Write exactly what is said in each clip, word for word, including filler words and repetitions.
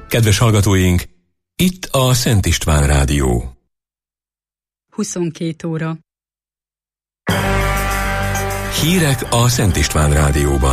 Kedves hallgatóink, itt a Szent István Rádió. huszonkét óra. Hírek a Szent István Rádióban.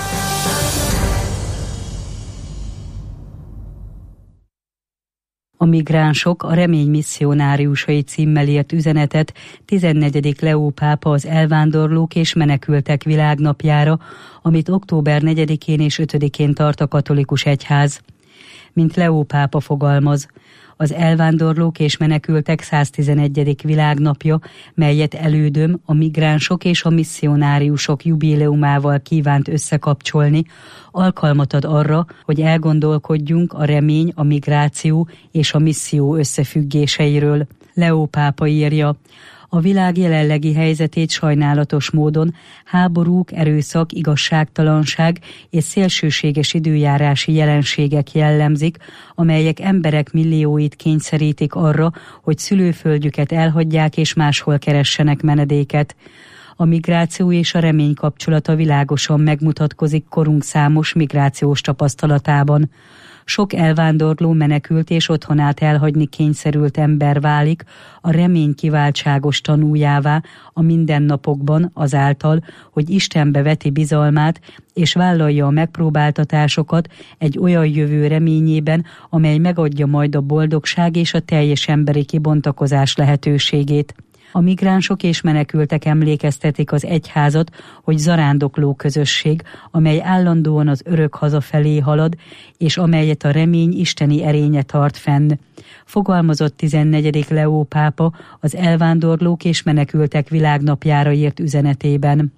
A migránsok a remény misszionáriusai címmel írt üzenetet tizennegyedik Leó pápa az elvándorlók és menekültek világnapjára, amit október negyedikén és ötödikén tart a katolikus egyház. Mint Leó pápa fogalmaz, az elvándorlók és menekültek száztizenegyedik világnapja, melyet elődöm a migránsok és a misszionáriusok jubileumával kívánt összekapcsolni, alkalmat ad arra, hogy elgondolkodjunk a remény, a migráció és a misszió összefüggéseiről. Leó pápa írja: a világ jelenlegi helyzetét sajnálatos módon háborúk, erőszak, igazságtalanság és szélsőséges időjárási jelenségek jellemzik, amelyek emberek millióit kényszerítik arra, hogy szülőföldjüket elhagyják és máshol keressenek menedéket. A migráció és a remény kapcsolata világosan megmutatkozik korunk számos migrációs tapasztalatában. Sok elvándorló, menekült és otthonát elhagyni kényszerült ember válik a remény kiváltságos tanújává a mindennapokban azáltal, hogy Istenbe veti bizalmát és vállalja a megpróbáltatásokat egy olyan jövő reményében, amely megadja majd a boldogság és a teljes emberi kibontakozás lehetőségét. A migránsok és menekültek emlékeztetik az egyházat, hogy zarándokló közösség, amely állandóan az örök haza felé halad, és amelyet a remény isteni erénye tart fenn. Fogalmazott tizennegyedik Leó pápa az elvándorlók és menekültek világnapjára írt üzenetében.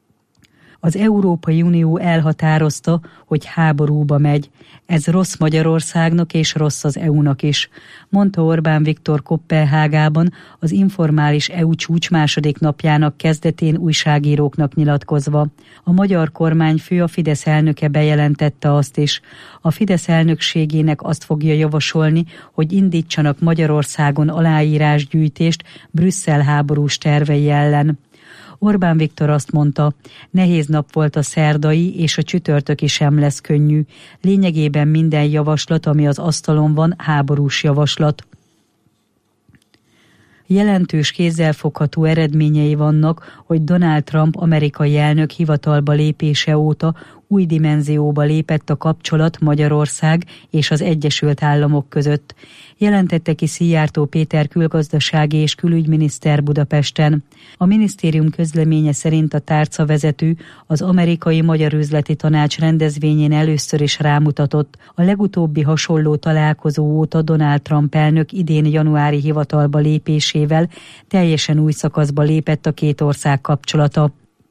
Az Európai Unió elhatározta, hogy háborúba megy. Ez rossz Magyarországnak és rossz az é u-nak is, mondta Orbán Viktor Koppenhágában az informális é u csúcs második napjának kezdetén újságíróknak nyilatkozva. A magyar kormányfő, a Fidesz elnöke bejelentette azt is. A Fidesz elnökségének azt fogja javasolni, hogy indítsanak Magyarországon aláírásgyűjtést Brüsszel háborús tervei ellen. Orbán Viktor azt mondta, nehéz nap volt a szerdai, és a csütörtöki sem lesz könnyű. Lényegében minden javaslat, ami az asztalon van, háborús javaslat. Jelentős kézzelfogható eredményei vannak, hogy Donald Trump amerikai elnök hivatalba lépése óta új dimenzióba lépett a kapcsolat Magyarország és az Egyesült Államok között. Jelentette ki Szijjártó Péter külgazdasági és külügyminiszter Budapesten. A minisztérium közleménye szerint a tárcavezető az amerikai Magyar Üzleti Tanács rendezvényén először is rámutatott. A legutóbbi hasonló találkozó óta Donald Trump elnök idén januári hivatalba lépésével teljesen új szakaszba lépett a két ország kapcsolata.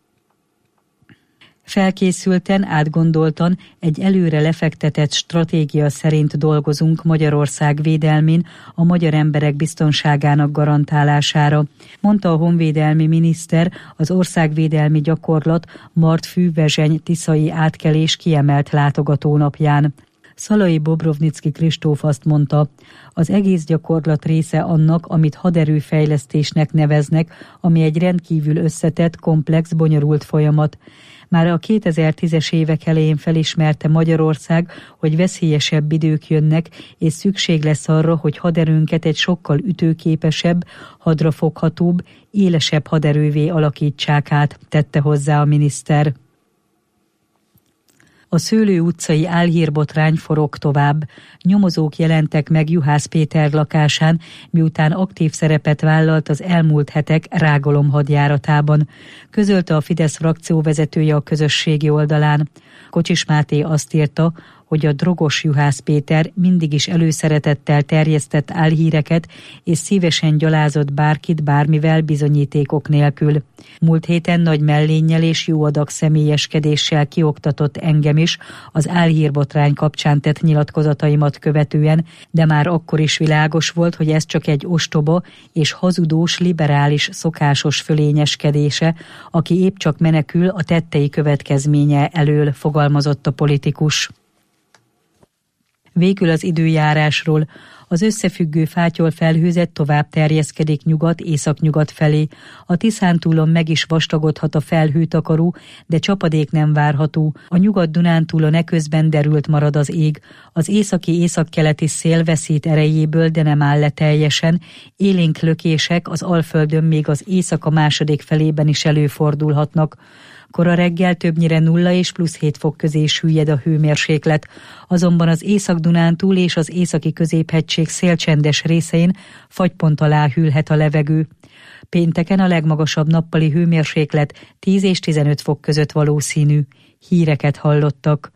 Felkészülten, átgondoltan, egy előre lefektetett stratégia szerint dolgozunk Magyarország védelmén a magyar emberek biztonságának garantálására, mondta a honvédelmi miniszter az országvédelmi gyakorlat Mart Fűvezseny tiszai átkelés kiemelt látogatónapján. Szalai Bobrovnicki Kristóf azt mondta, az egész gyakorlat része annak, amit haderőfejlesztésnek neveznek, ami egy rendkívül összetett, komplex, bonyolult folyamat. Már a kétezer-tízes évek elején felismerte Magyarország, hogy veszélyesebb idők jönnek, és szükség lesz arra, hogy haderőnket egy sokkal ütőképesebb, hadrafoghatóbb, élesebb haderővé alakítsák át, tette hozzá a miniszter. A Szőlő utcai álhírbotrány forog tovább. Nyomozók jelentek meg Juhász Péter lakásán, miután aktív szerepet vállalt az elmúlt hetek rágalom hadjáratában. Közölte a Fidesz frakcióvezetője a közösségi oldalán. Kocsis Máté azt írta, hogy a drogos Juhász Péter mindig is előszeretettel terjesztett álhíreket, és szívesen gyalázott bárkit bármivel bizonyítékok nélkül. Múlt héten nagy mellénnyel és jó adag személyeskedéssel kioktatott engem is az álhírbotrány kapcsán tett nyilatkozataimat követően, de már akkor is világos volt, hogy ez csak egy ostoba és hazudós liberális szokásos fölényeskedése, aki épp csak menekül a tettei következménye elől, fogalmazott a politikus. Végül az időjárásról. Az összefüggő fátyolfelhőzet tovább terjeszkedik nyugat-északnyugat felé. A Tiszántúlon meg is vastagodhat a felhőtakaró, de csapadék nem várható. A Nyugat-Dunántúlon eközben derült marad az ég. Az északi-északkeleti szél veszít erejéből, de nem áll le teljesen. Élénk lökések az Alföldön még az éjszaka második felében is előfordulhatnak. Kora reggel többnyire nulla és plusz hét fok közé süllyed a hőmérséklet, azonban az Észak-Dunántúl és az északi középhegység szélcsendes részein fagypont alá hűlhet a levegő. Pénteken a legmagasabb nappali hőmérséklet tíz és tizenöt fok között valószínű. Híreket hallottak.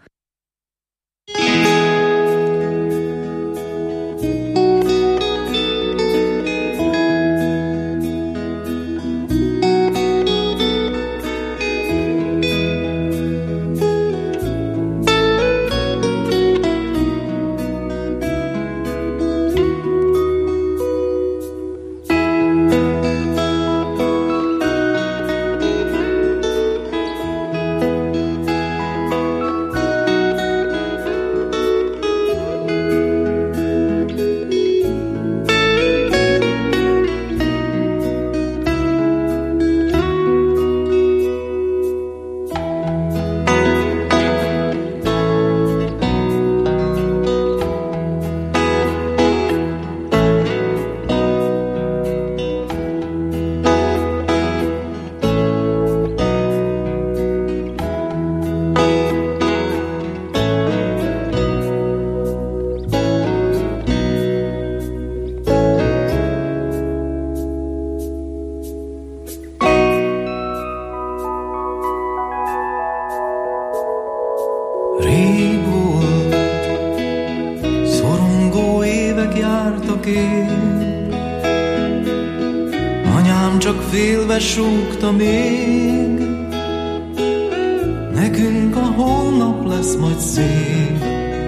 Súgta még, nekünk a holnap lesz majd szép.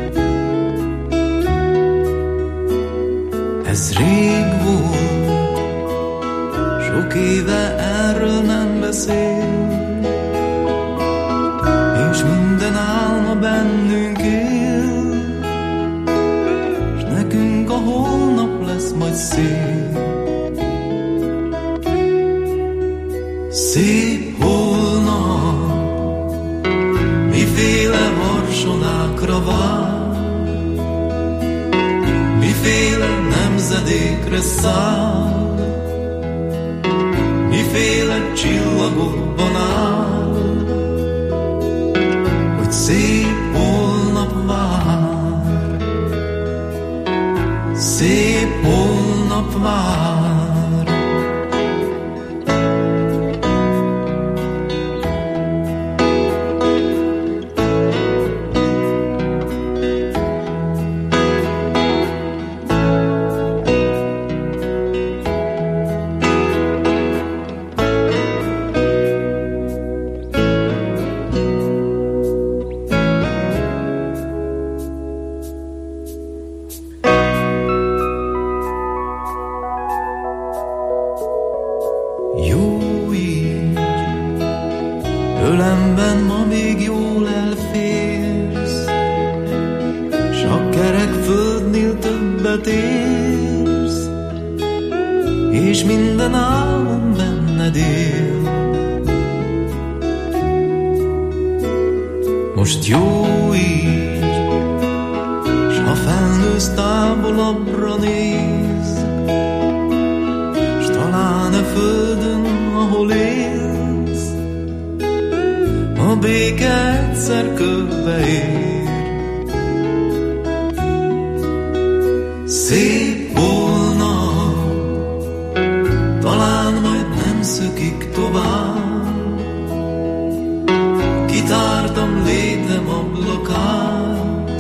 Ez rég volt, sok éve erről nem beszél, és minden álma bennünk él, és nekünk a holnap lesz majd szép. Szép holnap, miféle marsonákra vár, miféle nemzedékre száll, miféle csillagokban áll, hogy szép holnap vár, szép holnap vár. Ölemben ma még jól elférsz, s a kerek földnél többet érsz, és minden álom benned él. Most jó így, s ha felnősz távolabbra néz, s talán a földön, ahol élsz, a béke egyszer körbeér. Szép volna, talán majd nem szökik tovább, kitártam létem ablakát,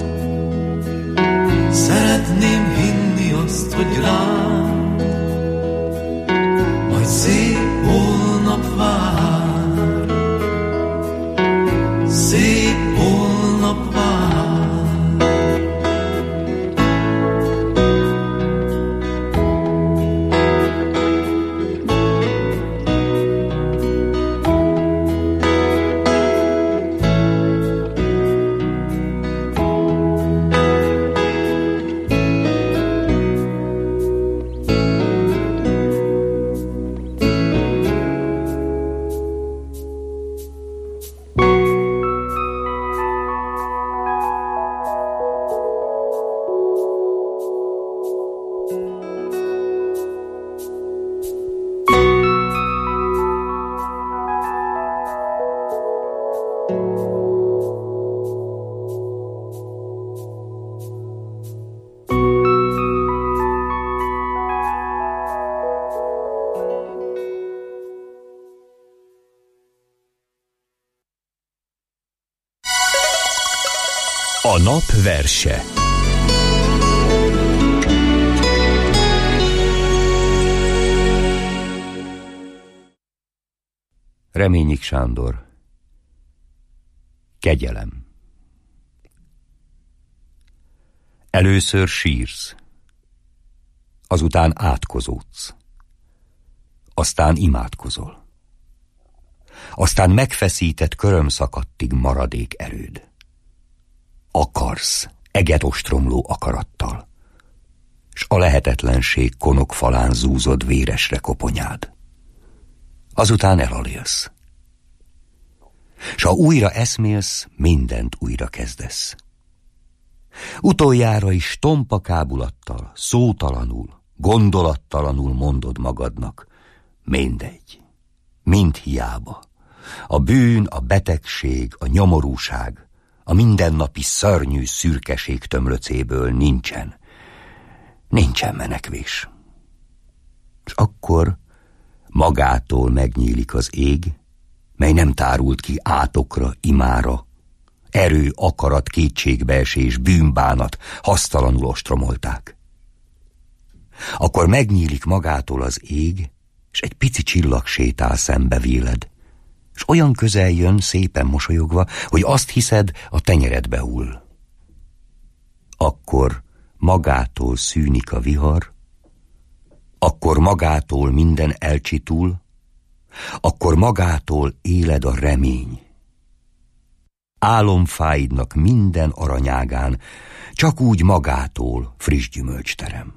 szeretném hinni azt, hogy rád majd szép holnap vár. Szép holnap vár. A nap verse. Reményik Sándor. Kegyelem. Először sírsz, azután átkozódsz, aztán imádkozol, aztán megfeszített körömszakadtig maradék erőd. Akarsz eget ostromló akarattal, s a lehetetlenség konok falán zúzod véresre koponyád. Azután elalélsz, s ha újra eszmélsz, mindent újra kezdesz. Utoljára is tompa kábulattal, szótalanul, gondolattalanul mondod magadnak, mindegy, mind hiába. A bűn, a betegség, a nyomorúság, a mindennapi szörnyű szürkeség tömlöcéből nincsen, nincsen menekvés. És akkor magától megnyílik az ég, mely nem tárult ki átokra, imára, erő, akarat, kétségbeesés, bűnbánat hasztalanul ostromolták. Akkor megnyílik magától az ég, és egy pici csillag sétál szembe véled, és olyan közel jön, szépen mosolyogva, hogy azt hiszed, a tenyeredbe hull. Akkor magától szűnik a vihar, akkor magától minden elcsitul, akkor magától éled a remény. Álomfáidnak minden aranyágán csak úgy magától friss gyümölcsterem.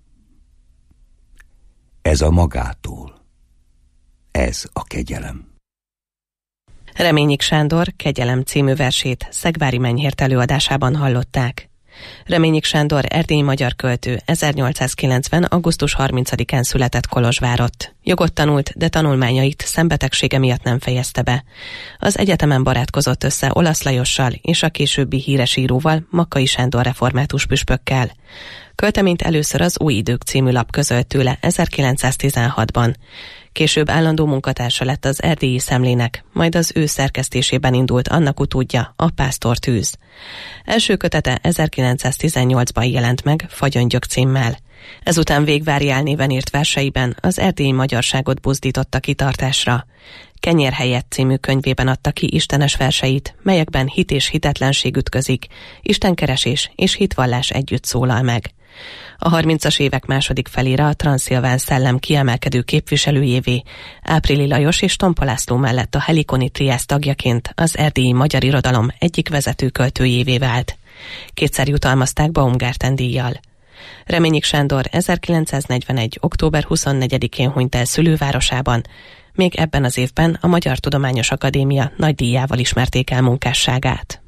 Ez a magától, ez a kegyelem. Reményik Sándor Kegyelem című versét Szegvári Menyhért előadásában hallották. Reményik Sándor erdélyi magyar költő, ezernyolcszázkilencven. augusztus harmincadikán született Kolozsvárott. Jogot tanult, de tanulmányait szembetegsége miatt nem fejezte be. Az egyetemen barátkozott össze Olasz Lajossal és a későbbi híres íróval, Makkai Sándor református püspökkel. Költeményt először az Új Idők című lap közölt tőle ezerkilencszáztizenhatban. Később állandó munkatársa lett az Erdélyi Szemlének, majd az ő szerkesztésében indult annak utódja, a Pásztor tűz. Első kötete ezerkilencszáztizennyolcban jelent meg Fagyöngyök címmel. Ezután Végvári néven írt verseiben az erdélyi magyarságot buzdította kitartásra. Kenyér helyett című könyvében adta ki istenes verseit, melyekben hit és hitetlenség ütközik, istenkeresés és hitvallás együtt szólal meg. A harmincas évek második felére a transzilván szellem kiemelkedő képviselőjévé, Áprili Lajos és Tompa László mellett a Helikoni triász tagjaként az erdélyi magyar irodalom egyik vezető költőjévé vált. Kétszer jutalmazták Baumgarten díjjal. Reményik Sándor ezerkilencszáznegyvenegy. október huszonnegyedikén hunyt el szülővárosában. Még ebben az évben a Magyar Tudományos Akadémia nagy díjával ismerték el munkásságát.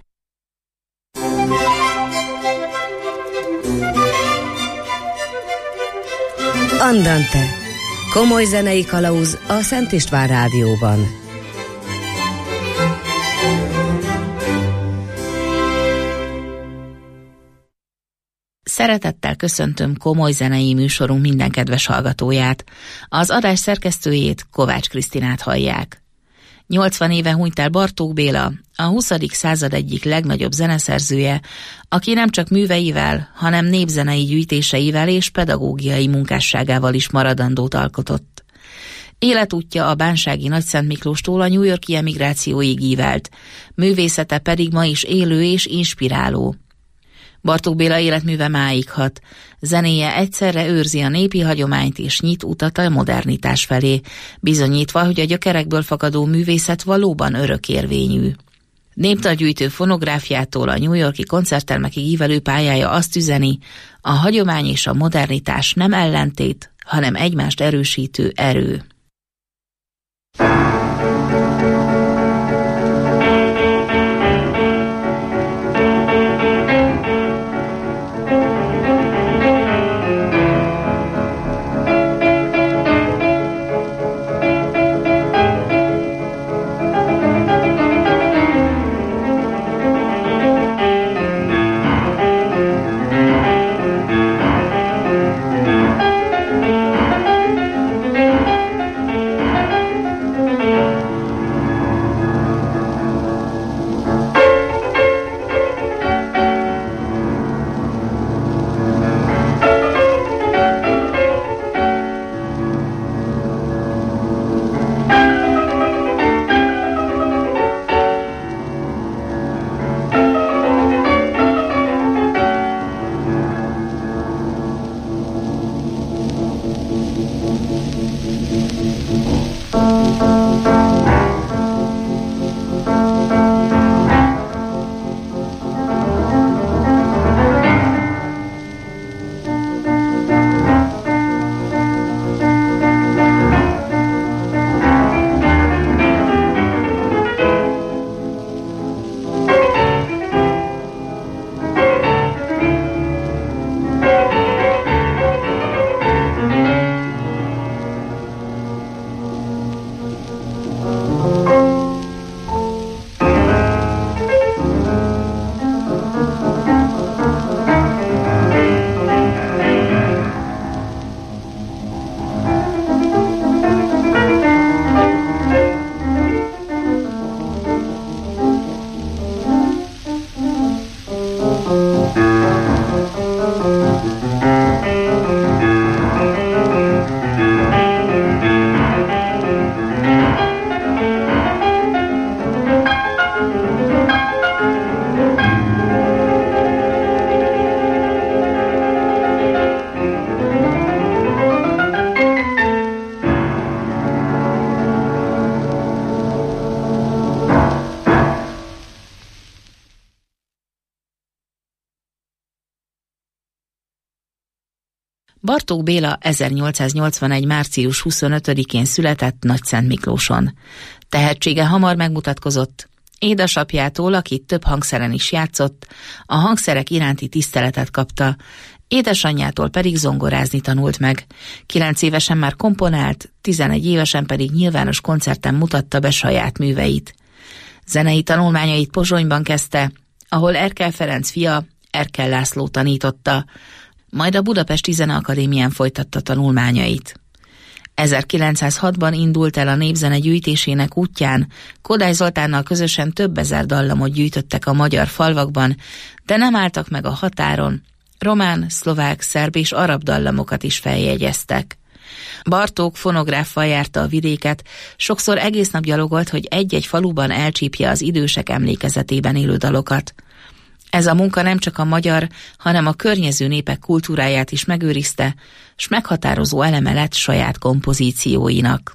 Andante. Komoly zenei kalauz a Szent István Rádióban. Szeretettel köszöntöm komoly zenei műsorunk minden kedves hallgatóját. Az adás szerkesztőjét, Kovács Krisztinát hallják. nyolcvan éve hunyt el Bartók Béla, a huszadik század egyik legnagyobb zeneszerzője, aki nem csak műveivel, hanem népzenei gyűjtéseivel és pedagógiai munkásságával is maradandót alkotott. Életútja a bánsági Nagyszent Miklóstól a New York-i emigrációig ívelt, művészete pedig ma is élő és inspiráló. Bartók Béla életműve máig hat, zenéje egyszerre őrzi a népi hagyományt és nyit utat a modernitás felé, bizonyítva, hogy a gyökerekből fakadó művészet valóban örökérvényű. Népdalgyűjtő fonográfiától a New York-i koncerttermekig ívelő pályája azt üzeni, a hagyomány és a modernitás nem ellentét, hanem egymást erősítő erő. Bartók Béla ezernyolcszáznyolcvanegy. március huszonötödikén született Nagyszentmiklóson. Tehetsége hamar megmutatkozott. Édesapjától, aki több hangszeren is játszott, a hangszerek iránti tiszteletet kapta, édesanyjától pedig zongorázni tanult meg. Kilenc évesen már komponált, tizenegy évesen pedig nyilvános koncerten mutatta be saját műveit. Zenei tanulmányait Pozsonyban kezdte, ahol Erkel Ferenc fia, Erkel László tanította, majd a Budapesti Zeneakadémián folytatta tanulmányait. ezerkilencszázhatban indult el a népzene gyűjtésének útján, Kodály Zoltánnal közösen több ezer dallamot gyűjtöttek a magyar falvakban, de nem álltak meg a határon, román, szlovák, szerb és arab dallamokat is feljegyeztek. Bartók fonográffal járta a vidéket, sokszor egész nap gyalogolt, hogy egy-egy faluban elcsípje az idősek emlékezetében élő dalokat. Ez a munka nem csak a magyar, hanem a környező népek kultúráját is megőrizte, s meghatározó eleme lett saját kompozícióinak.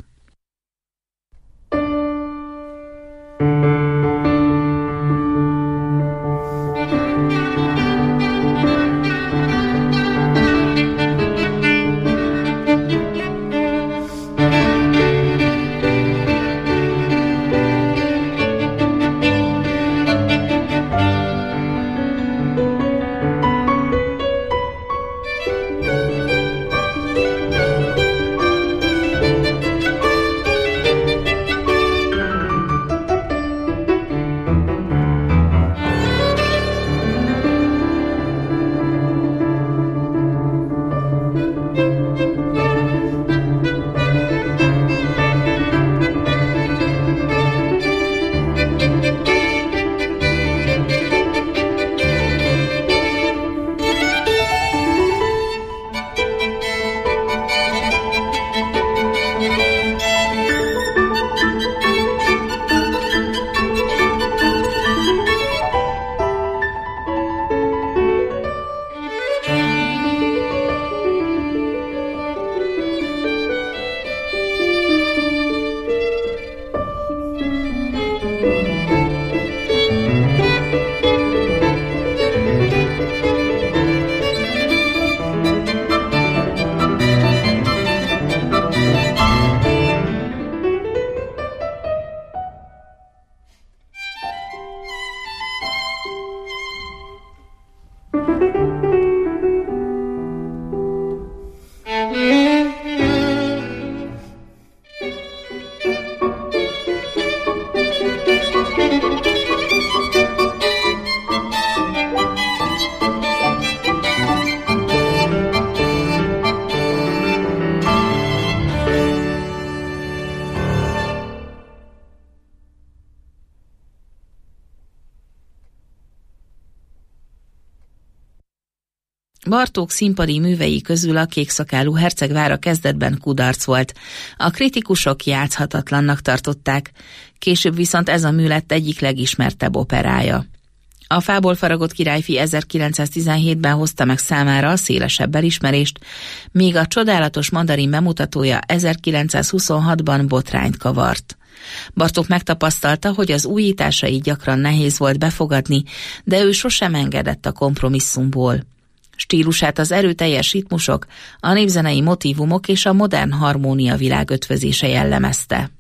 Bartók színpadi művei közül a Kékszakálú hercegvára kezdetben kudarc volt. A kritikusok játszhatatlannak tartották, később viszont ez a mű lett egyik legismertebb operája. A Fából faragott királyfi ezerkilencszáztizenhétben hozta meg számára a szélesebb elismerést, míg a Csodálatos mandarin bemutatója ezerkilencszázhuszonhatban botrányt kavart. Bartók megtapasztalta, hogy az újításait gyakran nehéz volt befogadni, de ő sosem engedett a kompromisszumból. Stílusát az erőteljes ritmusok, a népzenei motívumok és a modern harmónia világ ötvözése jellemezte.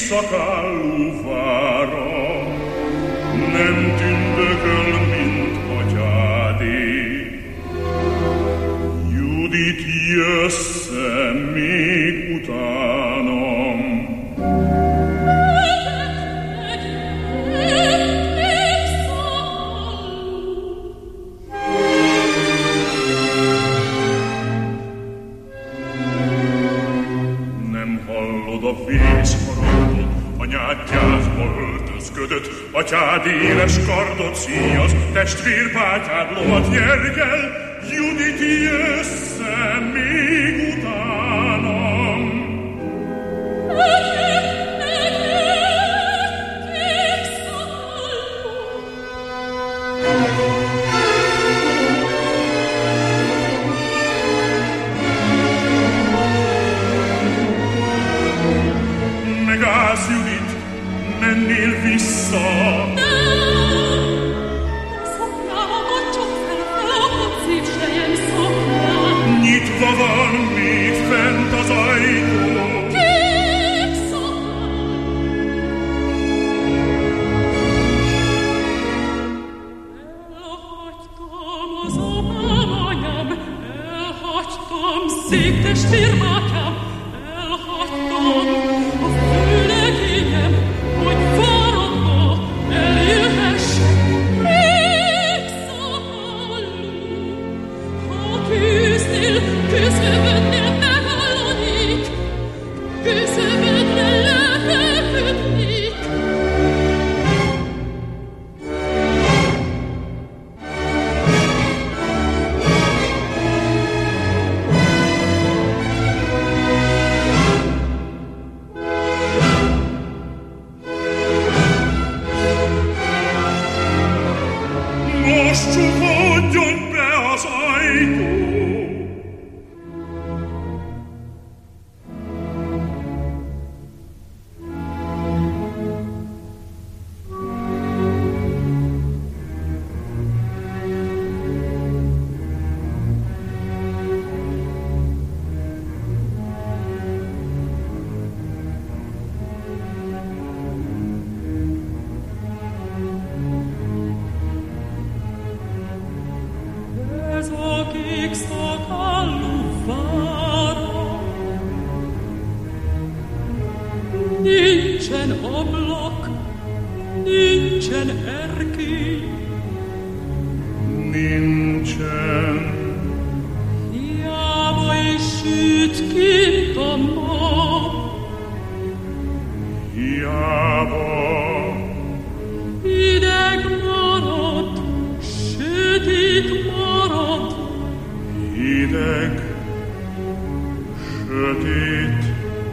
szakállú vára, nem tündököl, mint atyádé. Judit, jössz-e még utánam? Nem hallod a vészharangot, anyád gyászba öltözködött, atyád éles kardot szíjaz, testvérpátyád lovat nyergel. Judit, jössz-e még utánam? Megállsz, Judit, mennél vissza. Nyitva van még fent az ajtó. Kék szakál. Elhagytam az apám, anyám, elhagytam szép testvérmátyám, elhagytam a főlegényem, hogy váratba eljöhessek. Kék szakálú, ha küzdnél, küszöbödnél meghalanék, küszöbödre lefeküdnék. Most csukódjon be az ajtó. Ez a kék szakállú vára, nincsen ablak, nincsen erkély, Nincsen, hiába is süt kint a nap, hiába, hideg marad, sötét marad. hideg, sötét.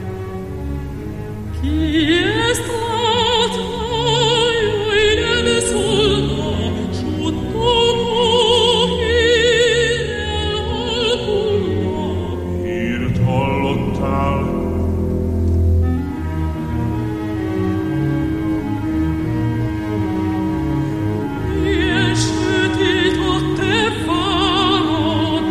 Ki ezt látná, jaj, nem szólna, suttogó hírrel halkulna. Hírt hallottál? Milyen sötét a te várad,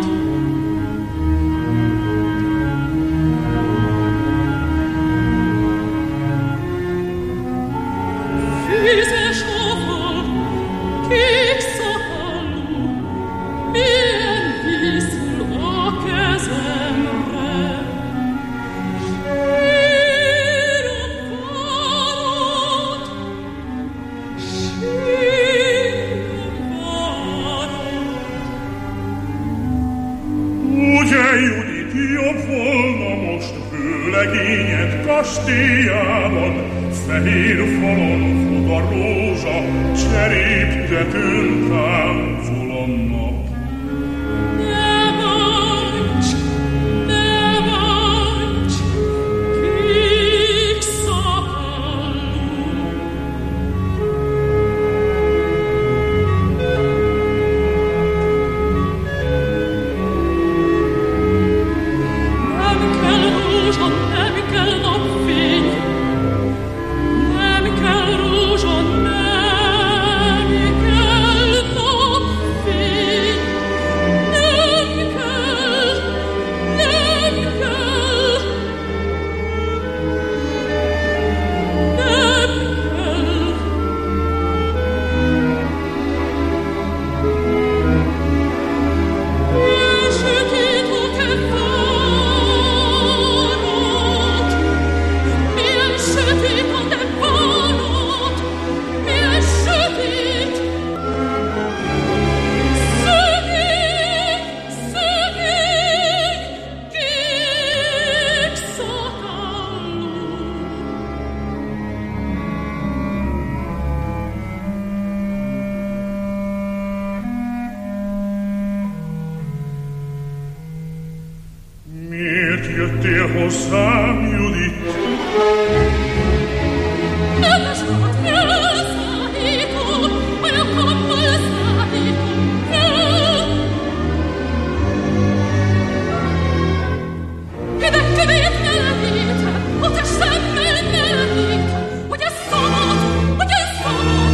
fűzes a fal, kék szakállú, milyen vízül a kezemre. Sírom várad, sírom várad. Ugye, Judit, jobb volna most vőlegényed kastélyában, fehér falon fog a rózsa, cseréptetőn távol a nap. Ne bánts, ne bánts, kék szakállú. Nem kell rózsa, nem kell napfény, nem kell rózsa, nem kell napfény. jöttél hozzám, Judit? Kedves volt, elszállítom, olyakammal szállítom el. Kedek kövét melegítem, a testemmel melegítem, hogy ez szabad, hogy ez szabad.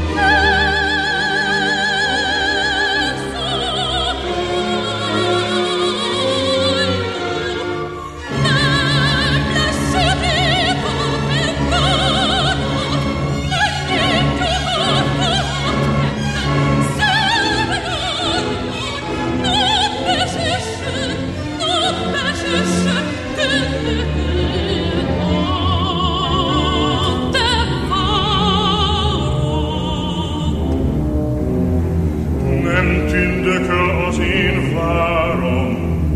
Nem tündököl az én várom.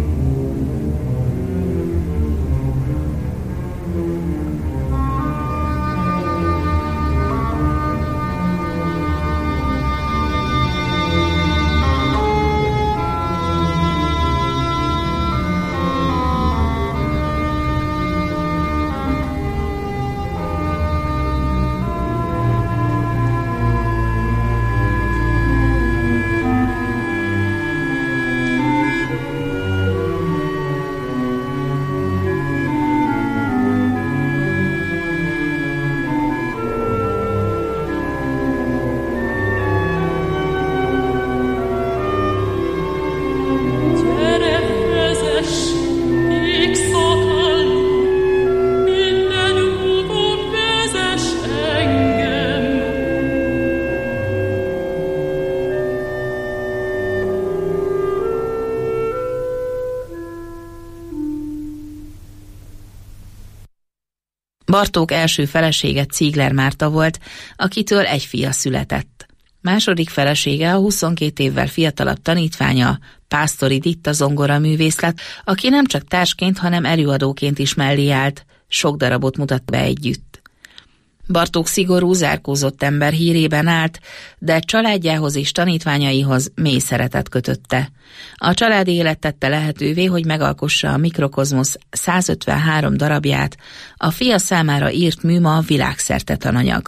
Bartók első felesége Ziegler Márta volt, akitől egy fia született. Második felesége a huszonkét évvel fiatalabb tanítványa, Pásztori Ditta zongoraművész lett, aki nem csak társként, hanem előadóként is mellé állt, sok darabot mutat be együtt. Bartók szigorú, zárkózott ember hírében állt, de családjához és tanítványaihoz mély szeretet kötötte. A családi élet tette lehetővé, hogy megalkossa a Mikrokozmosz százötvenhárom darabját, a fia számára írt mű ma világszerte tananyag.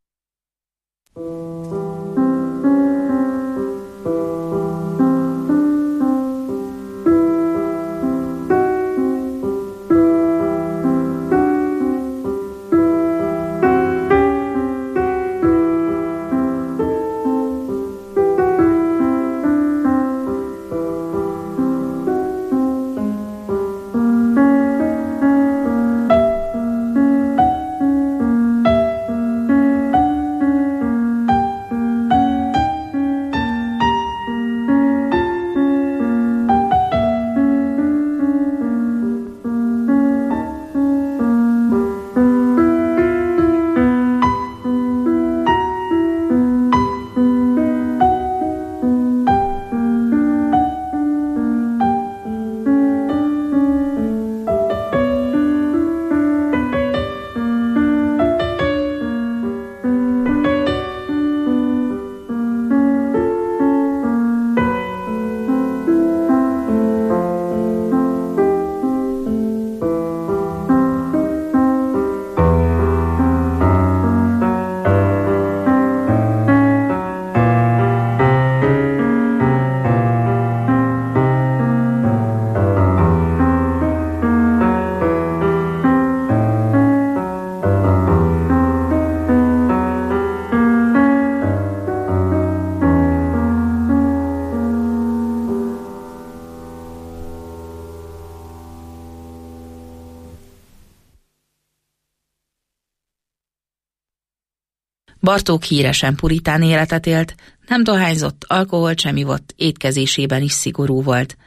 Bartók híresen puritán életet élt, nem dohányzott, alkoholt sem ivott, étkezésében is szigorú volt.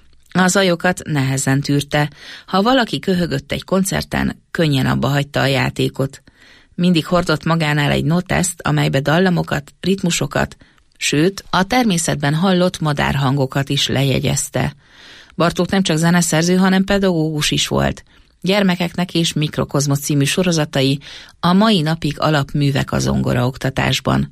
A zajokat nehezen tűrte, ha valaki köhögött egy koncerten, könnyen abba hagyta a játékot. Mindig hordott magánál egy noteszt, amelybe dallamokat, ritmusokat, sőt, a természetben hallott madárhangokat is lejegyezte. Bartók nem csak zeneszerző, hanem pedagógus is volt. Gyermekeknek és Mikrokozmosz című sorozatai a mai napig alapművek a zongoraoktatásban.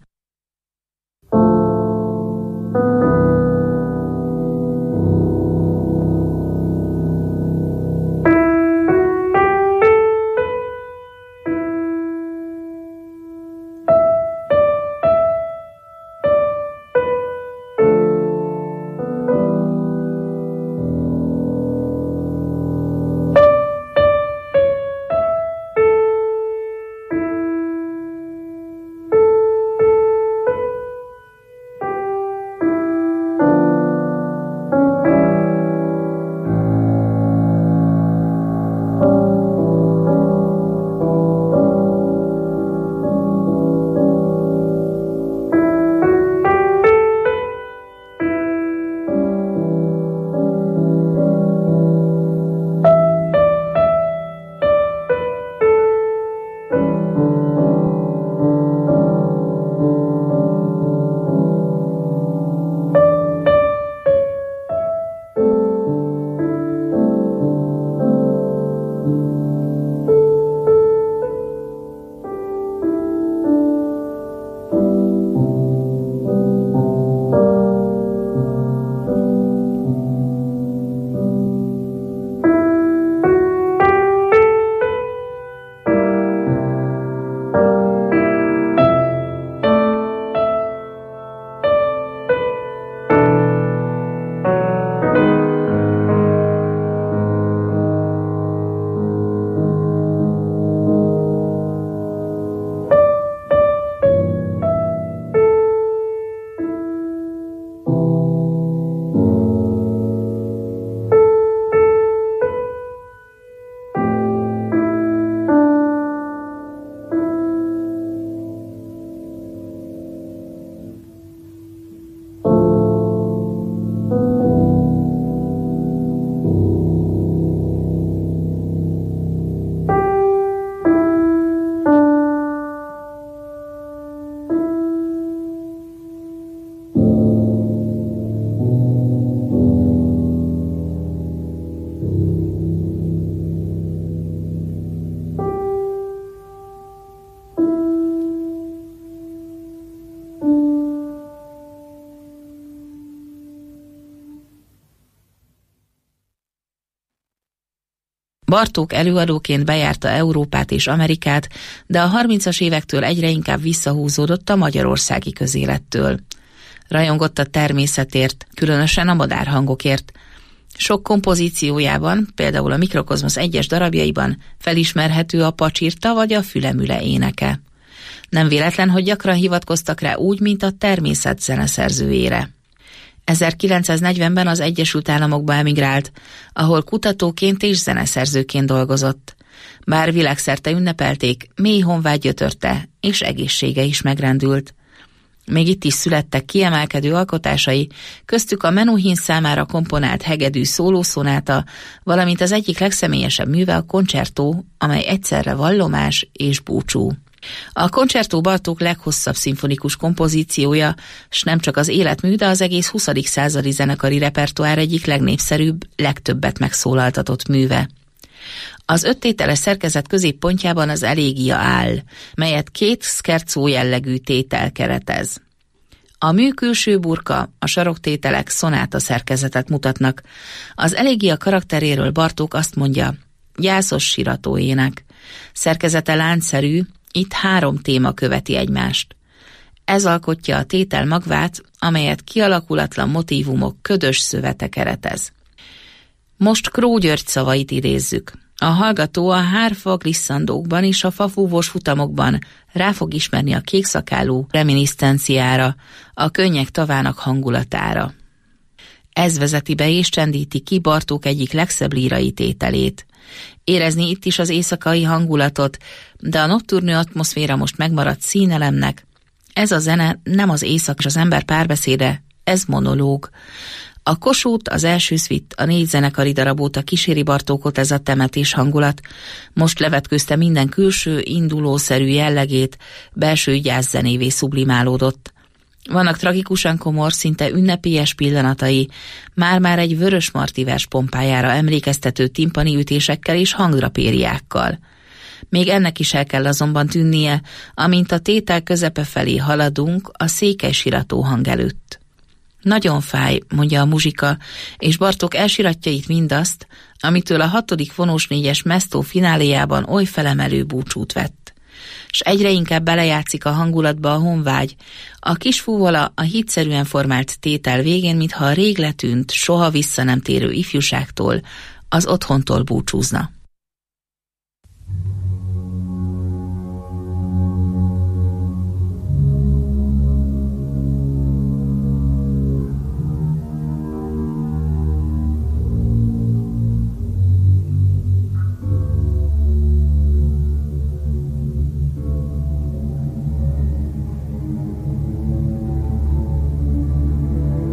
Bartók előadóként bejárta Európát és Amerikát, de a harmincas évektől egyre inkább visszahúzódott a magyarországi közélettől. Rajongott a természetért, különösen a madárhangokért. Sok kompozíciójában, például a Mikrokozmosz egyes darabjaiban felismerhető a pacsirta vagy a fülemüle éneke. Nem véletlen, hogy gyakran hivatkoztak rá úgy, mint a természet zeneszerzőjére. ezerkilencszáznegyvenben az Egyesült Államokba emigrált, ahol kutatóként és zeneszerzőként dolgozott. Bár világszerte ünnepelték, mély honvágy gyötörte, és egészsége is megrendült. Még itt is születtek kiemelkedő alkotásai, köztük a Menuhin számára komponált hegedű szólószonáta, valamint az egyik legszemélyesebb műve a koncertó, amely egyszerre vallomás és búcsú. A koncertó Bartók leghosszabb szimfonikus kompozíciója, s nem csak az életmű, de az egész huszadik századi zenekari repertoár egyik legnépszerűbb, legtöbbet megszólaltatott műve. Az öttételes szerkezet középpontjában az elégia áll, melyet két scherzo jellegű tétel keretez. A mű külső burka, a saroktételek szonáta szerkezetet mutatnak. Az elégia karakteréről Bartók azt mondja, gyászos siratóének. Szerkezete láncszerű, itt három téma követi egymást. Ez alkotja a tétel magvát, amelyet kialakulatlan motívumok ködös szövete keretez. Most Kró György szavait idézzük. A hallgató a hárfa glisszandókban és a fafúvós futamokban rá fog ismerni a kékszakálú reminiszenciára, a könnyek tavának hangulatára. Ez vezeti be és csendíti ki Bartók egyik legszebb lírai tételét. Érezni itt is az éjszakai hangulatot, de a nocturne atmoszféra most megmaradt színelemnek. Ez a zene nem az éjszak és az ember párbeszéde, ez monológ. A Kossuth, az első szvitt, a négy zenekari darab óta kíséri Bartókot ez a temetés hangulat, most levetközte minden külső, indulószerű jellegét, belső gyászzenévé sublimálódott. Vannak tragikusan komor, szinte ünnepélyes pillanatai, már-már egy Vörös Marti vers pompájára emlékeztető timpani ütésekkel és hangdrapériákkal. Még ennek is el kell azonban tűnnie, amint a tétel közepe felé haladunk a székely sirató hang előtt. Nagyon fáj, mondja a muzsika, és Bartók elsiratja itt mindazt, amitől a hatodik vonós négyes Mesto fináléjában oly felemelő búcsút vett. S egyre inkább belejátszik a hangulatba a honvágy, a kis fúvola a hitszerűen formált tétel végén, mintha a rég letűnt, soha vissza nem térő ifjúságtól, az otthontól búcsúzna.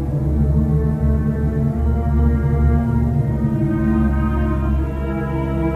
Thank you.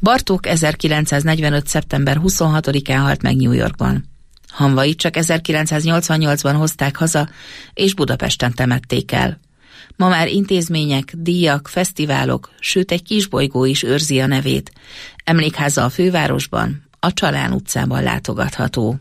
Bartók ezerkilencszáznegyvenöt. szeptember huszonhatodikán halt meg New Yorkban. Hamvait csak ezerkilencszáznyolcvannyolcban hozták haza, és Budapesten temették el. Ma már intézmények, díjak, fesztiválok, sőt egy kisbolygó is őrzi a nevét. Emlékháza a fővárosban, a Csalán utcában látogatható.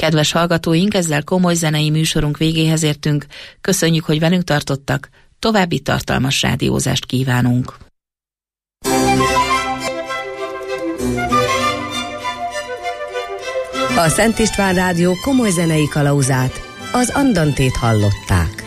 Kedves hallgatóink, ezzel komoly zenei műsorunk végéhez értünk. Köszönjük, hogy velünk tartottak, további tartalmas rádiózást kívánunk. A Szent István Rádió komoly zenei kalauzát, az Andantét hallották.